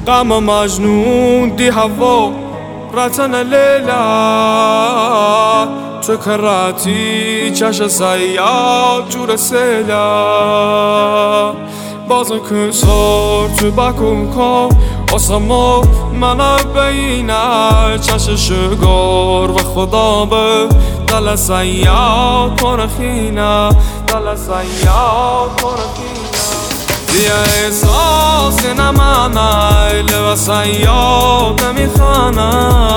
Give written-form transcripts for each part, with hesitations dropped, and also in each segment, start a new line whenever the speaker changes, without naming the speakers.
غم مجنون دی هوا رتن لیلا تو کراتی چش سیاد جور سیلا بازن کسار تو بکن کن آسما من بینه چش شگار و خدا به دل سیاد کنخینه دل سیاد کنخینه دیه احساس نمانه لبه سیاد نمیخانه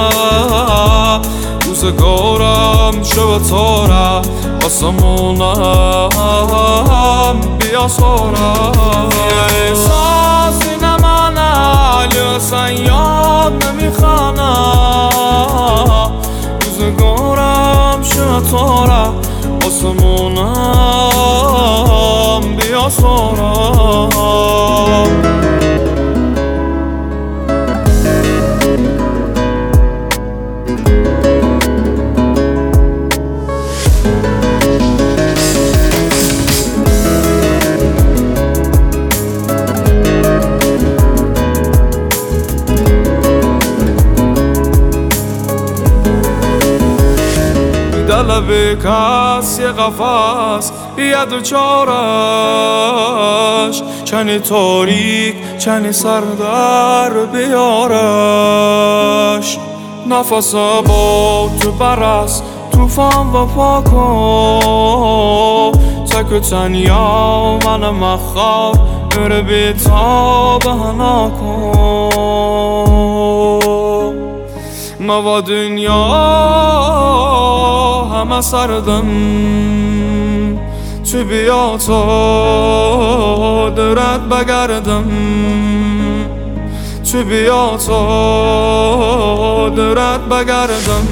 روزگارم شو تاره آسمونم بیا ساره دیه احساس نمانه لبه سیاد نمیخانه روزگارم شو تاره آسمونم بیا ساره دل کس یه قفص یه دوچارش چنی تاریک چنی سردر بیارش نفس با تو برس توفان و پاکو تک و تنیا من مخار اره بیتا بهنا کن ما دنیا همه سردم تو بیا تا درت بگردم تو بیا تا درت بگردم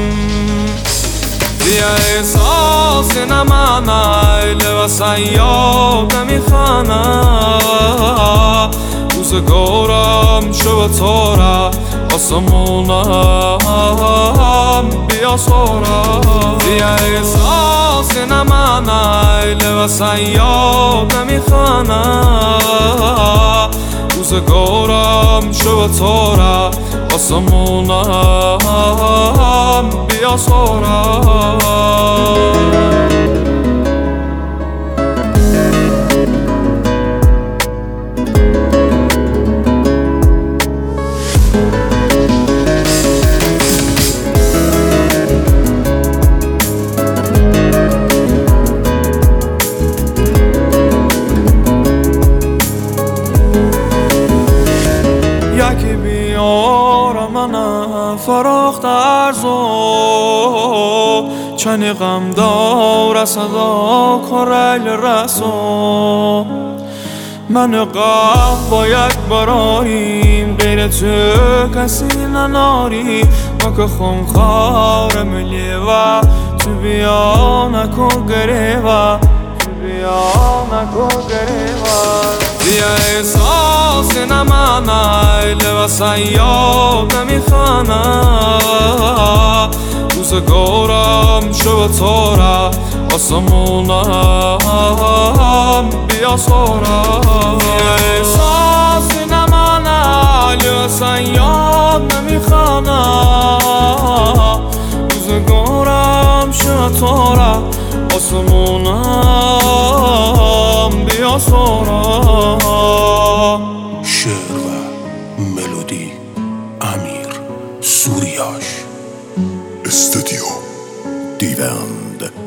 بیا احساس نمانه لبه سیاد نمیخانه روزگارم شو تاره آسمونم بیا ساره بیا احساس نمانه لبه سیاد نمیخانه روزگارم شو تاره آسمونم بیا ساره یکی بیار من فراخت ارزو چنی غم دار صدا کریل رسو من قف با یک براریم غیر تو کسی نناری ما که خونخوار ملی و تو بیا نکن گریوه تو بیا نکن گریوه بیا احساس نمانه لبه سیاد نمیخانه روزگارم شو تاره آسمونم بیا ساره بیا احساس نمانه لبه سیاد نمیخانه روزگارم شو تاره آسمونم بیا ساره
شعر و ملودی امیر سوریاش استودیو دیوند